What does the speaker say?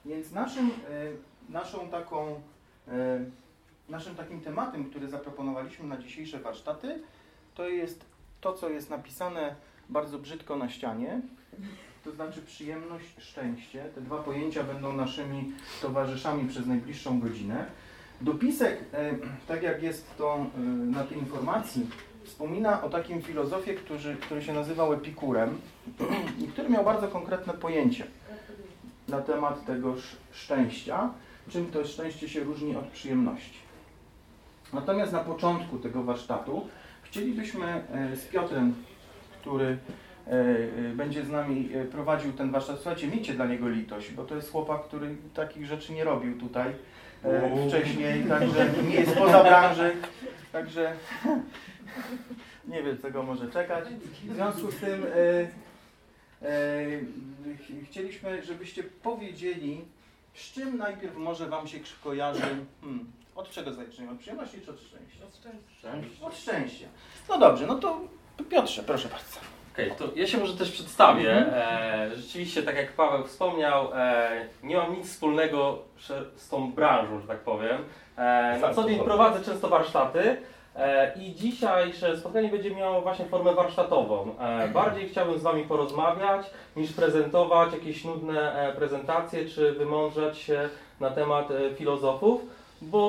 Więc naszym takim tematem, który zaproponowaliśmy na dzisiejsze warsztaty, to jest to, co jest napisane bardzo brzydko na ścianie, to znaczy przyjemność, szczęście. Te dwa pojęcia będą naszymi towarzyszami przez najbliższą godzinę. Dopisek, tak jak jest to na tej informacji, wspomina o takim filozofie, który się nazywał Epikurem i który miał bardzo konkretne pojęcie na temat tego szczęścia, czym to szczęście się różni od przyjemności. Natomiast na początku tego warsztatu chcielibyśmy z Piotrem, który będzie z nami prowadził ten warsztat. Słuchajcie, miejcie dla niego litość, bo to jest chłopak, który takich rzeczy nie robił tutaj wcześniej, także nie jest poza branży, także nie wiem, co go może czekać. W związku z tym chcieliśmy, żebyście powiedzieli, z czym najpierw może wam się kojarzy. Od czego zaczniemy? Od przyjemności czy od szczęścia? Od szczęścia. Od szczęścia. No dobrze, no to Piotrze, proszę bardzo. Okej, to ja się może też przedstawię. Rzeczywiście, tak jak Paweł wspomniał, nie mam nic wspólnego z tą branżą, że tak powiem. Na co dzień prowadzę często warsztaty i dzisiejsze spotkanie będzie miało właśnie formę warsztatową. Bardziej chciałbym z Wami porozmawiać, niż prezentować jakieś nudne prezentacje, czy wymądrzać się na temat filozofów, bo